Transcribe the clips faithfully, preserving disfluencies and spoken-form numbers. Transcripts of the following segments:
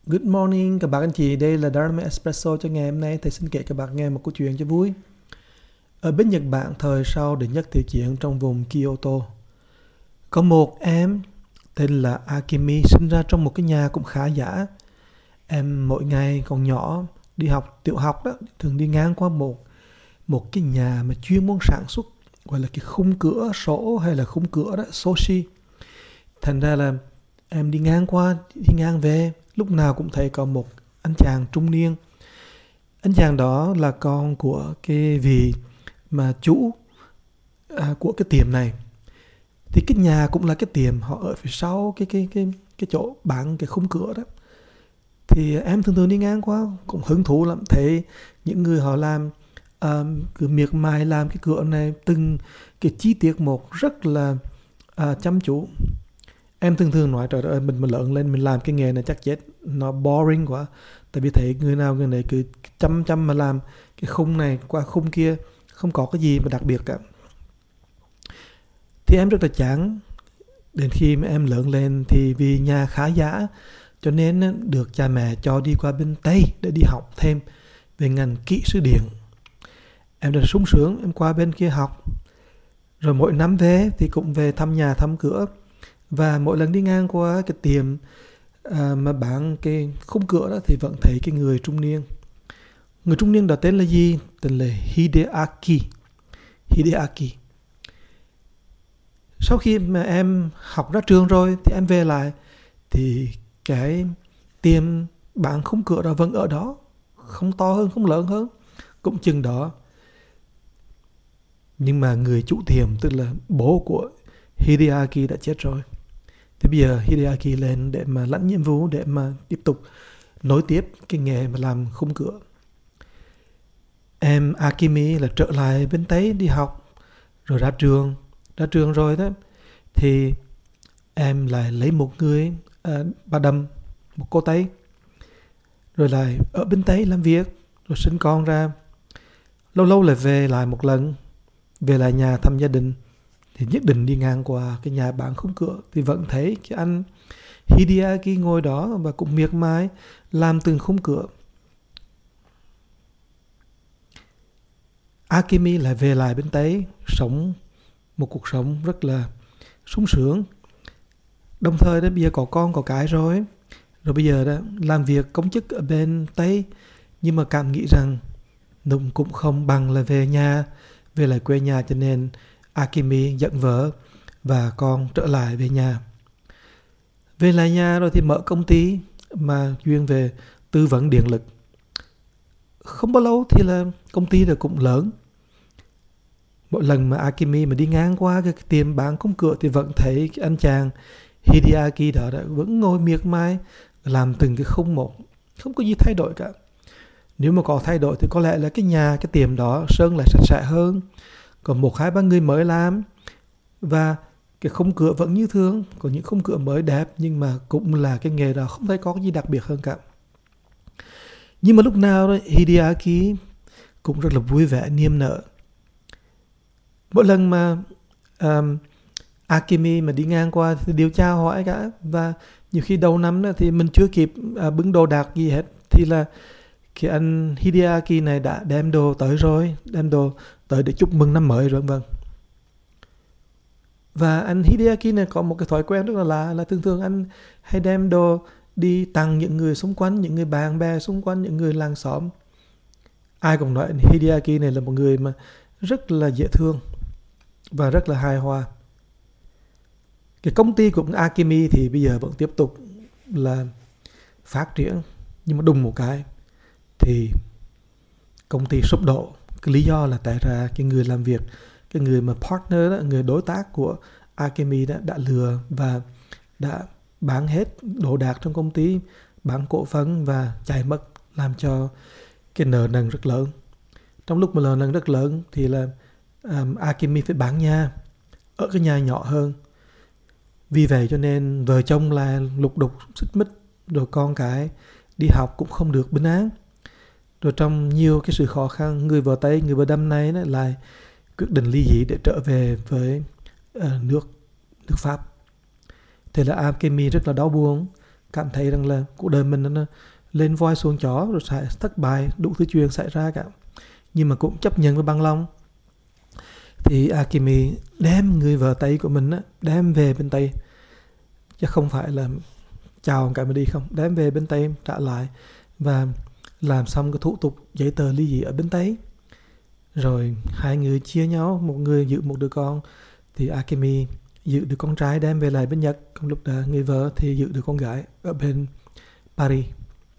Good morning các bạn anh chị, đây là Dharma Espresso cho ngày hôm nay. Thầy xin kể các bạn nghe một câu chuyện cho vui. Ở bên Nhật Bản thời sau đệ nhất thế chiến trong vùng Kyoto, có một em tên là Akemi sinh ra trong một cái nhà cũng khá giả. Em mỗi ngày còn nhỏ đi học tiểu học đó, thường đi ngang qua một một cái nhà mà chuyên môn sản xuất gọi là cái khung cửa sổ hay là khung cửa đó, sushi. Thành ra là em đi ngang qua, đi ngang về, lúc nào cũng thấy có một anh chàng trung niên. Anh chàng đó là con của cái vị mà chủ à, của cái tiệm này. Thì cái nhà cũng là cái tiệm, họ ở phía sau cái cái cái cái chỗ bán cái khung cửa đó. Thì em thường thường đi ngang qua cũng hứng thú lắm, thấy những người họ làm um, cứ miệt mài làm cái cửa này từng cái chi tiết một rất là uh, chăm chú. Em thường thường nói trời ơi, mình mà lớn lên mình làm cái nghề này chắc chết, nó boring quá. Tại vì thấy người nào người này cứ chăm chăm mà làm cái khung này qua khung kia, không có cái gì mà đặc biệt cả. Thì em rất là chán. Đến khi mà em lớn lên thì vì nhà khá giả, cho nên được cha mẹ cho đi qua bên Tây để đi học thêm về ngành kỹ sư điện. Em rất là sung sướng, em qua bên kia học. Rồi mỗi năm về thì cũng về thăm nhà thăm cửa. Và mỗi lần đi ngang qua cái tiệm à, mà bán cái khung cửa đó thì vẫn thấy cái người trung niên. Người trung niên đó tên là gì? Tên là Hideaki. Hideaki. Sau khi mà em học ra trường rồi thì em về lại thì cái tiệm bán khung cửa đó vẫn ở đó. Không to hơn, không lớn hơn, cũng chừng đó. Nhưng mà người chủ tiệm, tức là bố của Hideaki đã chết rồi. Thì bây giờ Hideaki lên để mà lãnh nhiệm vụ, để mà tiếp tục nối tiếp cái nghề mà làm khung cửa. Em Akemi là trở lại bên Tây đi học, rồi ra trường. Ra trường rồi đó thì em lại lấy một người à, bà Đầm, một cô Tây, rồi lại ở bên Tây làm việc, rồi sinh con ra. Lâu lâu lại về lại một lần, về lại nhà thăm gia đình. Thì nhất định đi ngang qua cái nhà bán khung cửa thì vẫn thấy cái anh Hideaki ngồi đó và cũng miệt mài làm từng khung cửa. Akemi lại về lại bên Tây, sống một cuộc sống rất là sung sướng. Đồng thời đó bây giờ có con có cái rồi. Rồi bây giờ đó làm việc công chức ở bên Tây, nhưng mà cảm nghĩ rằng nó cũng không bằng là về nhà, về lại quê nhà, cho nên Akemi dẫn vợ và con trở lại về nhà. Về lại nhà rồi thì mở công ty mà chuyên về tư vấn điện lực. Không bao lâu thì là công ty rồi cũng lớn. Mỗi lần mà Akemi mà đi ngang qua cái tiệm bán khung cửa thì vẫn thấy cái anh chàng Hideaki đó đã vẫn ngồi miệt mài làm từng cái khung một, không có gì thay đổi cả. Nếu mà có thay đổi thì có lẽ là cái nhà, cái tiệm đó sơn lại sạch sẽ hơn, còn một hai ba người mới làm, và cái khung cửa vẫn như thường. Có những khung cửa mới đẹp, nhưng mà cũng là cái nghề đó, không thấy có cái gì đặc biệt hơn cả. Nhưng mà lúc nào đó Hideaki cũng rất là vui vẻ, niềm nở. Mỗi lần mà um, Akemi mà đi ngang qua thì đều chào hỏi cả. Và nhiều khi đầu năm đó thì mình chưa kịp uh, bưng đồ đạc gì hết, thì là cái anh Hideaki này đã đem đồ tới rồi, đem đồ tới để chúc mừng năm mới rồi vân. Và anh Hideaki này có một cái thói quen rất là lạ, là thường thường anh hay đem đồ đi tặng những người xung quanh, những người bạn bè xung quanh, những người làng xóm. Ai cũng nói anh Hideaki này là một người mà rất là dễ thương và rất là hài hòa. Cái công ty của Akemi thì bây giờ vẫn tiếp tục là phát triển, nhưng mà đùng một cái thì công ty sụp đổ. Cái lý do là tại ra cái người làm việc, cái người mà partner đó, người đối tác của Akemi đã, đã lừa và đã bán hết đồ đạc trong công ty, bán cổ phần và chạy mất, làm cho cái nợ nần rất lớn. Trong lúc mà nợ nần rất lớn thì là um, Akemi phải bán nhà, ở cái nhà nhỏ hơn. Vì vậy cho nên vợ chồng là lục đục xích mích, rồi con cái đi học cũng không được bình an. Rồi trong nhiều cái sự khó khăn, người vợ Tây, người vợ Đâm này lại quyết định ly dị để trở về với uh, nước nước Pháp. Thế là Akemi rất là đau buồn, cảm thấy rằng là cuộc đời mình nó lên voi xuống chó, rồi sẽ thất bại, đủ thứ chuyện xảy ra cả. Nhưng mà cũng chấp nhận với bằng lòng. Thì Akemi đem người vợ Tây của mình á, đem về bên Tây, chứ không phải là chào cái mà đi không, đem về bên Tây trả lại và làm xong cái thủ tục giấy tờ ly dị ở bên Tây. Rồi hai người chia nhau, một người giữ một đứa con, thì Akemi giữ đứa con trai đem về lại bên Nhật, còn lúc đó người vợ thì giữ đứa con gái ở bên Paris.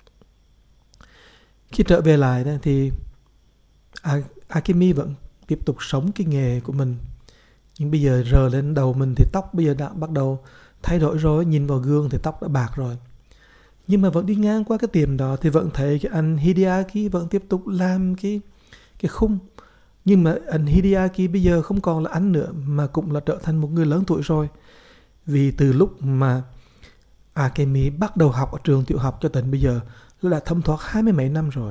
Khi trở về lại đó, thì Akemi vẫn tiếp tục sống cái nghề của mình, nhưng bây giờ rờ lên đầu mình thì tóc bây giờ đã bắt đầu thay đổi rồi, nhìn vào gương thì tóc đã bạc rồi. Nhưng mà vẫn đi ngang qua cái tiệm đó thì vẫn thấy cái anh Hideaki vẫn tiếp tục làm cái cái khung. Nhưng mà anh Hideaki bây giờ không còn là anh nữa, mà cũng là trở thành một người lớn tuổi rồi. Vì từ lúc mà Akemi bắt đầu học ở trường tiểu học cho đến bây giờ là đã thấm thoát hai mươi mấy năm rồi.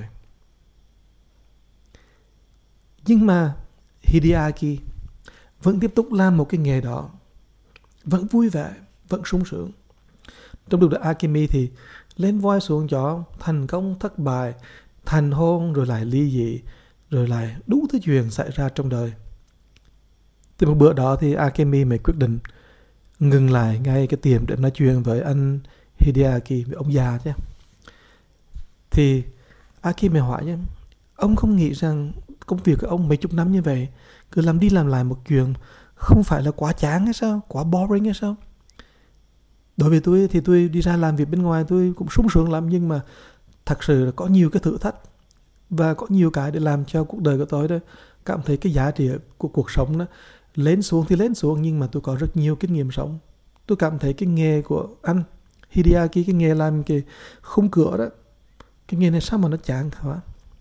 Nhưng mà Hideaki vẫn tiếp tục làm một cái nghề đó, vẫn vui vẻ, vẫn sung sướng. Trong lúc đó Akemi thì lên voi xuống chó, thành công thất bại, thành hôn rồi lại ly dị, rồi lại đủ thứ chuyện xảy ra trong đời. Từ một bữa đó thì Akemi mới quyết định ngừng lại ngay cái tiệm để nói chuyện với anh Hideaki, với ông già chứ. Thì Akemi hỏi chứ, ông không nghĩ rằng công việc của ông mấy chục năm như vậy, cứ làm đi làm lại một chuyện, không phải là quá chán hay sao, quá boring hay sao? Đối với tôi thì tôi đi ra làm việc bên ngoài tôi cũng sung sướng lắm, nhưng mà thật sự là có nhiều cái thử thách và có nhiều cái để làm cho cuộc đời của tôi đó cảm thấy cái giá trị của cuộc sống đó lên xuống thì lên xuống, nhưng mà tôi có rất nhiều kinh nghiệm sống. Tôi cảm thấy cái nghề của anh Hideaki, cái nghề làm cái khung cửa đó, cái nghề này sao mà nó chán hả?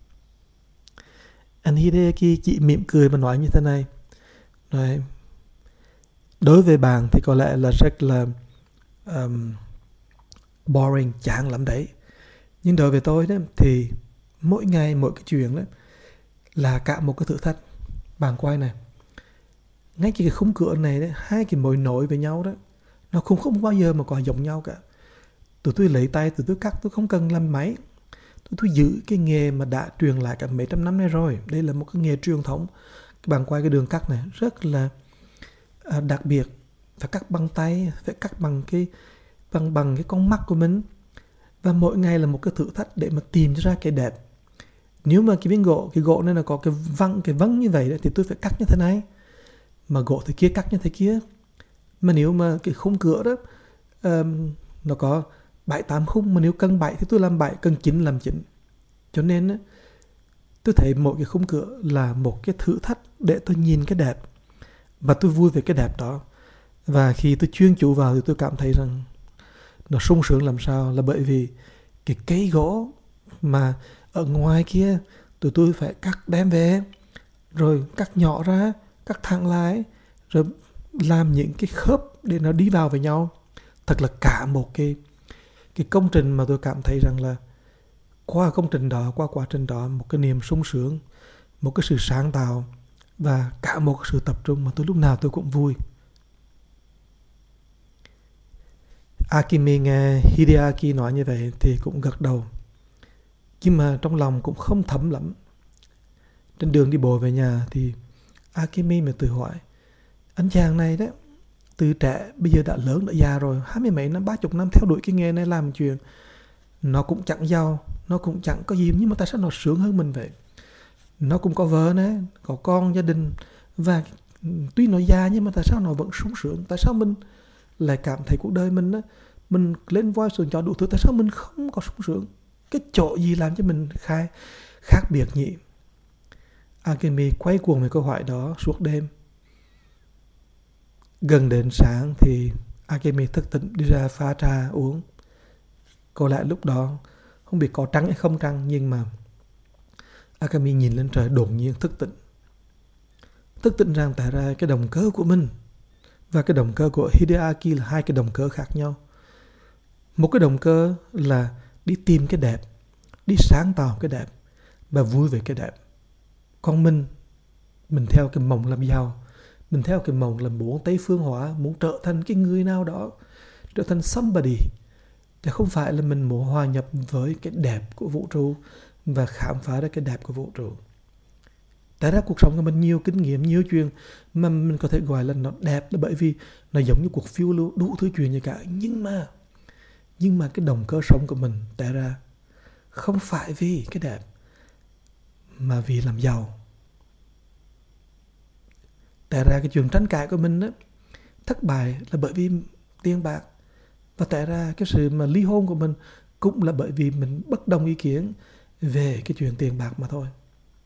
Anh Hideaki chỉ mỉm cười mà nói như thế này: Rồi, đối với bạn thì có lẽ là rất là um, boring, chán lắm đấy. Nhưng đối với tôi đó thì mỗi ngày mỗi cái chuyện đó là cả một cái thử thách. Bạn quay này, ngay cái khung cửa này đấy, hai cái mối nối với nhau đó, nó không không bao giờ mà có giống nhau cả. Tụi tôi lấy tay, tụi tôi cắt, tôi không cần làm máy. Tụi tôi giữ cái nghề mà đã truyền lại cả mấy trăm năm nay rồi. Đây là một cái nghề truyền thống. Các bạn quay cái đường cắt này rất là à, đặc biệt. Phải cắt bằng tay, phải cắt bằng cái bằng bằng cái con mắt của mình. Và mỗi ngày là một cái thử thách để mà tìm ra cái đẹp. Nếu mà cái miếng gỗ, cái gỗ này là có cái văng, cái văng như vậy đó, thì tôi phải cắt như thế này. Mà gỗ thì kia cắt như thế kia. Mà nếu mà cái khung cửa đó um, nó có bảy tám khung, mà nếu cần bảy thì tôi làm bảy, cần chín làm chín. Cho nên á, tôi thấy mỗi cái khung cửa là một cái thử thách để tôi nhìn cái đẹp, và tôi vui về cái đẹp đó. Và khi tôi chuyên chú vào thì tôi cảm thấy rằng nó sung sướng làm sao, là bởi vì cái cây gỗ mà ở ngoài kia tụi tôi phải cắt đem về, rồi cắt nhỏ ra, cắt thẳng lại, rồi làm những cái khớp để nó đi vào với nhau. Thật là cả một cái cái công trình mà tôi cảm thấy rằng là qua công trình đó, qua quá trình đó, một cái niềm sung sướng, một cái sự sáng tạo và cả một sự tập trung mà tôi lúc nào tôi cũng vui. Akemi nghe Hideaki nói như vậy thì cũng gật đầu, nhưng mà trong lòng cũng không thấm lắm. Trên đường đi bộ về nhà thì Akemi mới tự hỏi, anh chàng này đó, từ trẻ bây giờ đã lớn, đã già rồi, hai mươi mấy năm, ba chục năm theo đuổi cái nghề này, làm chuyện nó cũng chẳng giàu, nó cũng chẳng có gì, nhưng mà tại sao nó sướng hơn mình vậy? Nó cũng có vợ nè, có con, gia đình, và tuy nó già nhưng mà tại sao nó vẫn sung sướng? Tại sao mình lại cảm thấy cuộc đời mình á, mình lên voi xuống chó đủ thứ, tại sao mình không có sung sướng? Cái chỗ gì làm cho mình khai khác biệt nhỉ? Akemi quay cuồng về câu hỏi đó suốt đêm. Gần đến sáng thì Akemi thức tỉnh đi ra pha trà uống. Có lẽ lúc đó không biết có trắng hay không trắng, nhưng mà Akemi nhìn lên trời, đột nhiên thức tỉnh. Thức tỉnh rằng tại ra cái động cơ của mình và cái động cơ của Hideaki là hai cái động cơ khác nhau. Một cái động cơ là đi tìm cái đẹp, đi sáng tạo cái đẹp và vui về cái đẹp. Còn mình, mình theo cái mộng làm giàu, mình theo cái mộng là muốn Tây phương hóa, muốn trở thành cái người nào đó, trở thành somebody, Chứ không phải là mình muốn hòa nhập với cái đẹp của vũ trụ và khám phá ra cái đẹp của vũ trụ. Tại ra cuộc sống của mình nhiều kinh nghiệm, nhiều chuyện mà mình có thể gọi là nó đẹp là bởi vì nó giống như cuộc phiêu lưu đủ thứ chuyện như cả. Nhưng mà nhưng mà cái động cơ sống của mình tại ra không phải vì cái đẹp mà vì làm giàu. Tại ra cái chuyện tranh cãi của mình đó, thất bại là bởi vì tiền bạc. Và tại ra cái sự mà ly hôn của mình cũng là bởi vì mình bất đồng ý kiến về cái chuyện tiền bạc mà thôi.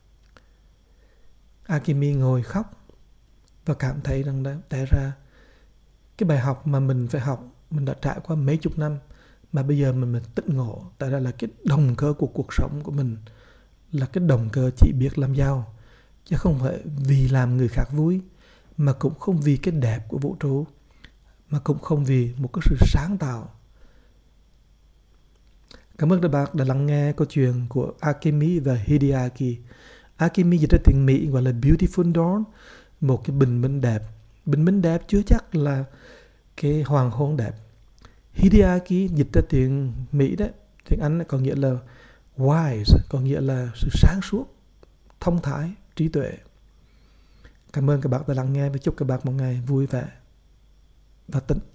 Akimi ngồi khóc và cảm thấy rằng đó, tại ra cái bài học mà mình phải học, mình đã trải qua mấy chục năm mà bây giờ mình, mình tỉnh ngộ. Tại ra là cái động cơ của cuộc sống của mình là cái động cơ chỉ biết làm giàu, chứ không phải vì làm người khác vui, mà cũng không vì cái đẹp của vũ trụ, mà cũng không vì một cái sự sáng tạo. Cảm ơn các bạn đã lắng nghe câu chuyện của Akemi và Hideaki. Akemi dịch ra tiếng Mỹ gọi là Beautiful Dawn, một cái bình minh đẹp. Bình minh đẹp chưa chắc là cái hoàng hôn đẹp. Hideaki dịch ra tiếng Mỹ đấy, tiếng Anh có nghĩa là wise, có nghĩa là sự sáng suốt, thông thái, trí tuệ. Cảm ơn các bạn đã lắng nghe và chúc các bạn một ngày vui vẻ và tĩnh